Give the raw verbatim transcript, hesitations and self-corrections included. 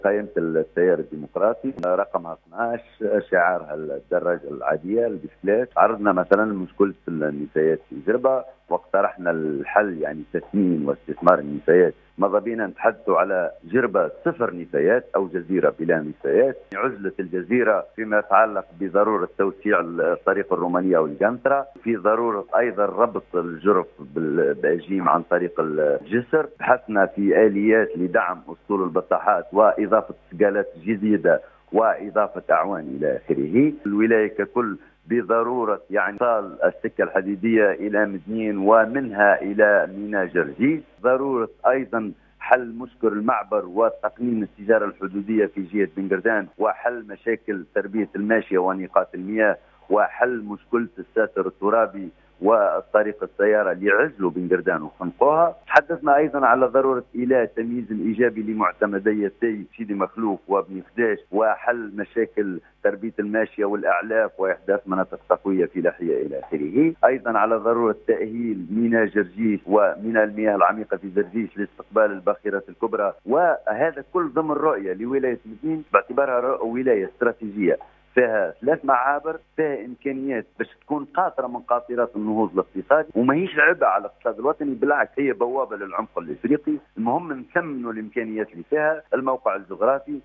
قائمة التيار الديمقراطي رقمها اثناعش، شعارها الدراجة العادية البسكليت. عرضنا مثلا مشكلة النفايات في جربة واقترحنا الحل، يعني تثمين واستثمار النفايات. ماذا بينا نتحدثوا على جربة صفر نفايات أو جزيرة بلا نفايات. عزلة الجزيرة فيما يتعلق بضرورة توسيع الطريق الرومانية والقنطرة، في ضرورة أيضا ربط الجرف بالباجيم عن طريق الجسر. بحثنا في آليات لدعم أسطول البطاحات وإضافة سقالات جديدة وإضافة أعوان إلى آخره. الولاية ككل بضرورة يعني إيصال السكة الحديدية إلى مدنين ومنها إلى ميناء جرجيس. ضرورة أيضا حل مشكل المعبر وتقنين التجارة الحدودية في جهة بنقردان، وحل مشاكل تربية الماشية ونقاط المياه، وحل مشكلة الساتر الترابي والطريق السيارة اللي عزلوا بنقردان وخنقوها. تحدثنا أيضا على ضرورة إيلاء التمييز الإيجابي لمعتمديتي سيدي مخلوف وابن خداش، وحل مشاكل تربية الماشية والأعلاف وإحداث مناطق تقوية في لاحية إلى آخره. أيضا على ضرورة تأهيل ميناء جرجيس وميناء المياه العميقة في جرجيس لاستقبال الباخرة الكبرى، وهذا كل ضمن رؤية لولاية مدين باعتبارها ولاية استراتيجية فيها ثلاث معابر، فيها امكانيات باش تكون قاطره من قاطرات النهوض الاقتصادي، وما هيش عبء على الاقتصاد الوطني، بالعكس هي بوابه للعمق الافريقي. المهم نثمنوا الامكانيات اللي فيها، الموقع الجغرافي،